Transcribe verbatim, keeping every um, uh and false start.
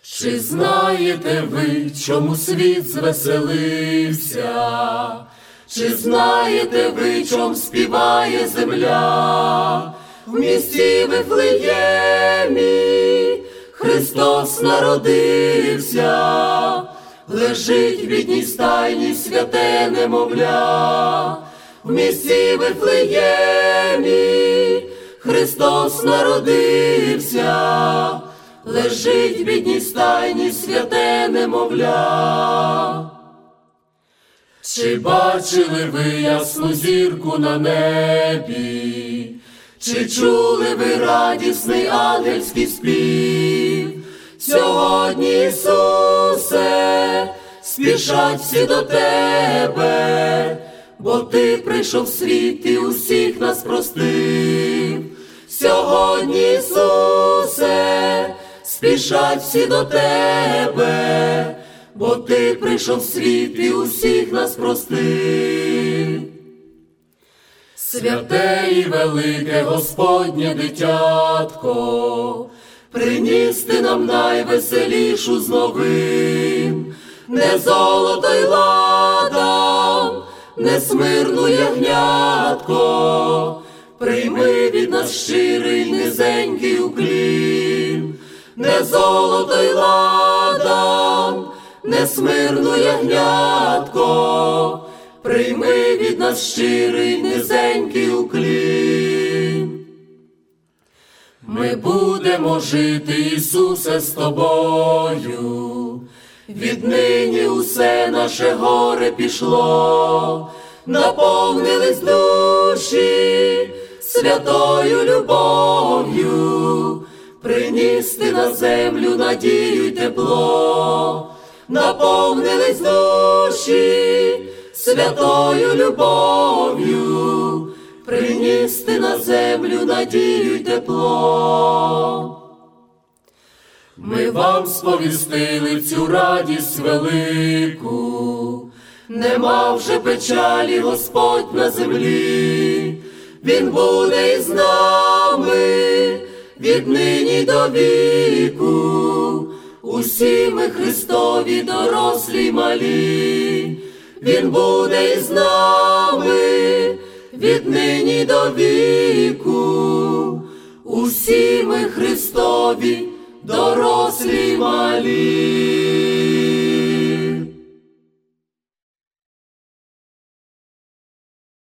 Чи знаєте ви, чому світ звеселився? Чи знаєте ви, чом співає земля? В місті Вифлеємі Христос народився, лежить в бідній стайні святе немовля. В місті Вифлеємі Христос народився, лежить в бідній стайні святе немовля. Чи бачили ви ясну зірку на небі? Чи чули ви радісний ангельський спів? Сьогодні, Ісусе, спішать всі до Тебе, бо Ти прийшов в світ і усіх нас простив. Сьогодні, Ісусе, спішать всі до Тебе, бо Ти прийшов в світ і усіх нас простив. Святе і велике Господнє дитятко, приніс Ти нам найвеселішу з новин, не золото й ладан, не смирну ягнятко, прийми від нас щирий низенький уклін. Не золото й ладан, не смирну ягнятко, прийми від нас щирий низенький уклін. Ми будемо жити, Ісусе, з Тобою, віднині усе наше горе пішло, наповнились душі святою любов'ю, приніс Ти на землю надію й тепло. Наповнились душі святою любов'ю, приніс Ти на землю надію й тепло. Ми вам сповістили цю радість велику, нема вже печалі Господь на землі, Він буде із нами віднині до віку. Усі ми Христові дорослі й малі, Він буде із нами віднині до віку. Усі ми Христові дорослі й малі.